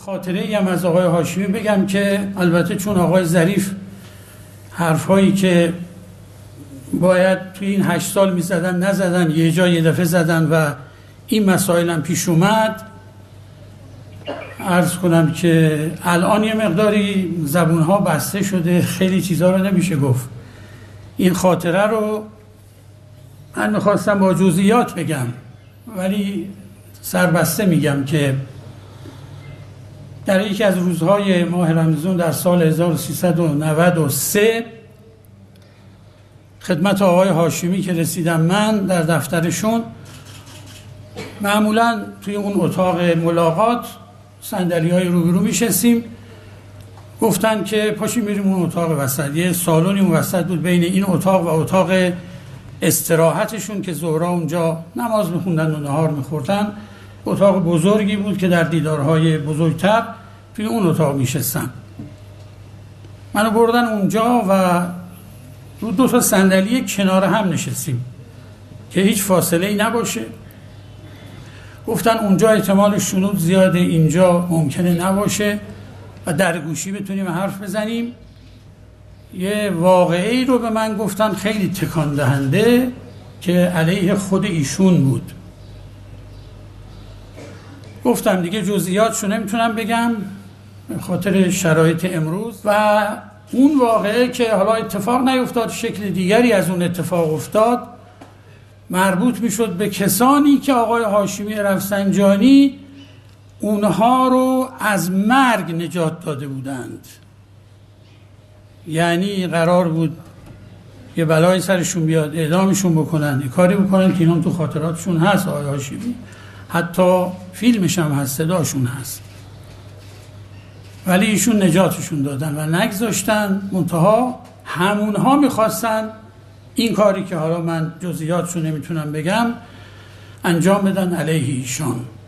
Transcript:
خاطره ای هم از آقای هاشمی بگم که البته چون آقای ظریف حرفایی که باید توی این 8 سال میزدن نزدن، یه جا یه دفعه زدن و این مسائل هم پیش اومد. عرض کنم که الان یه مقداری زبونها بسته شده، خیلی چیزها رو نمیشه گفت. این خاطره رو من میخواستم با جزئیات بگم ولی سربسته میگم که در یکی از روزهای ماه رمضان در سال 1393 خدمت آقای هاشمی که رسیدم من در دفترشون، معمولا توی اون اتاق ملاقات صندلی‌های روبرو میشستیم، گفتن که پاشیم میریم اون اتاق وسط. یه سالونی اون وسط بود بین این اتاق و اتاق استراحتشون که ظهرها اونجا نماز میخوندن و نهار میخوردن. اتاق بزرگی بود که در دیدارهای بزرگتر توی اون اتاق میشستن. منو بردن اونجا و رو 2 تا صندلی کنار هم نشستیم که هیچ فاصله ای نباشه. گفتن اونجا احتمال شنود زیاده، اینجا ممکنه نباشه و در گوشی بتونیم حرف بزنیم. یه واقعی رو به من گفتن خیلی تکان دهنده که علیه خود ایشون بود. گفتم دیگه جزئیاتشو نمیتونم بگم به خاطر شرایط امروز. و اون واقعه که حالا اتفاق نیفتاد، شکل دیگری از اون اتفاق افتاد، مربوط میشد به کسانی که آقای هاشمی رفسنجانی اونها رو از مرگ نجات داده بودند. یعنی قرار بود یه بلای سرشون بیاد، اعدامشون بکنن، یه کاری بکنن که اینا تو خاطراتشون هست. آقای هاشمی حتی فیلمش هم هست، صداشون هست، ولی ایشون نجاتشون دادن و نگذاشتن. منتها همونها میخواستن این کاری که حالا من جزئیاتشو نمیتونم بگم انجام بدن علیه ایشان.